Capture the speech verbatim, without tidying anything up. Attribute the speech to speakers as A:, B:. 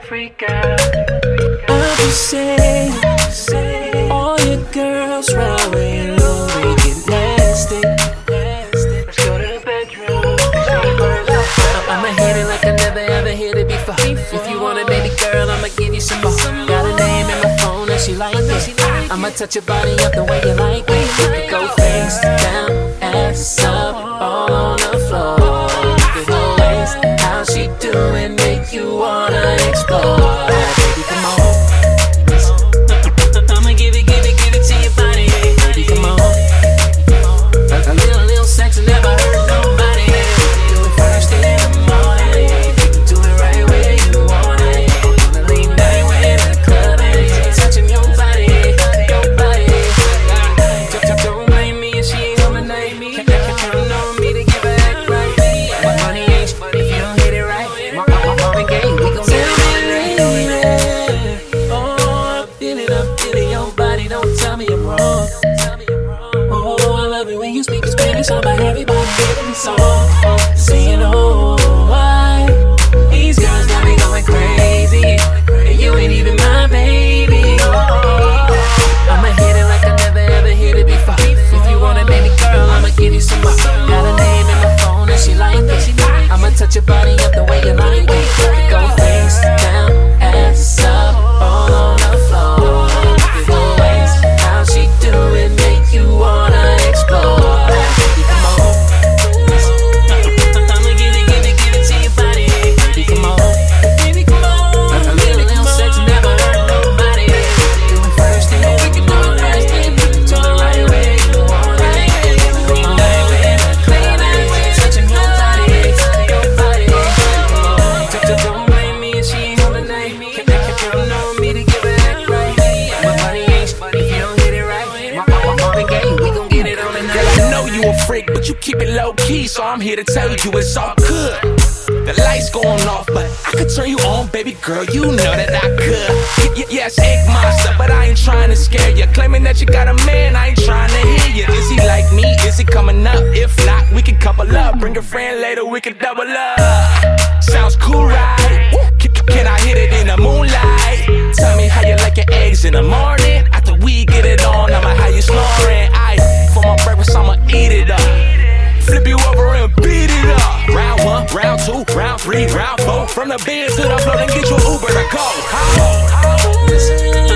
A: freak out.
B: I'm just saying, all your girls round when you we get nasty.
A: Let's go to the bedroom.
B: I'ma hit it like I never ever hit it before. If you want it, baby girl, I'ma give you some more. Got a name in my phone and she like it. I'ma touch your body up the way you like it. You can go face down, ass up, all on the floor. You can always how she do it, make you wanna explore. Baby, come on. I'ma give it, give it, give it to your body. Baby, come on. A little, little sex and never hurt nobody. Do it first thing in the morning. Do it right where you want it. On the late night when in the club and touching your body, your body. Don't, don't blame me if she ain't on the night. Count on me to give her act right. My money ain't but if you don't hit it right. My, my, my Marvin Gaye, we gon' get it right. Oh, I feel it, I feel it, your body. Don't tell me I'm wrong. Oh, I love it when you speak Spanish on my everybody giving me song. Saying, oh, why these girls got me going crazy, and you ain't even my baby. I'ma hit it like I never ever hit it before. If you want it, baby girl, I'ma give you some more. Got a name in my phone and she like it. I'ma touch your body up the way you like it. Go face down, ass up, all on the floor. You can always how she do it, make you wanna explore. Baby, come on. I'ma give it, give it, give it to your body. Baby, come on. Baby, come on. A little, little sex never hurt nobody. Do it first thing, we can do it last thing. Do it right way you want it. Come on, clean it, touching your body, your body. Don't, don't blame me if she ain't on the night. Count on me to give it act right. My money ain't but if you don't hit it right. My, my, my Marvin Gaye, we gon' get it on the night.
C: Girl, I know you a freak, but you keep it low key, so I'm here to tell you it's all good. The lights going off, but I could turn you on, baby girl. You know that I could. Y- y- yes, egg monster, but I ain't trying to scare you. Claiming that you got a man, I ain't trying to hear you. Is he like me? Is he coming up? If not, we can couple up. Bring a friend later, we can double up. Sounds cool, right? C- can I hit it in the moonlight? Tell me how you like your eggs in the morning. After we get it on, I'ma have you snoring. I, for my breakfast, I'ma eat it up. Flip you over and beat it up. Round one, round two, round three, round four. From the bed to the floor, then get your Uber to go.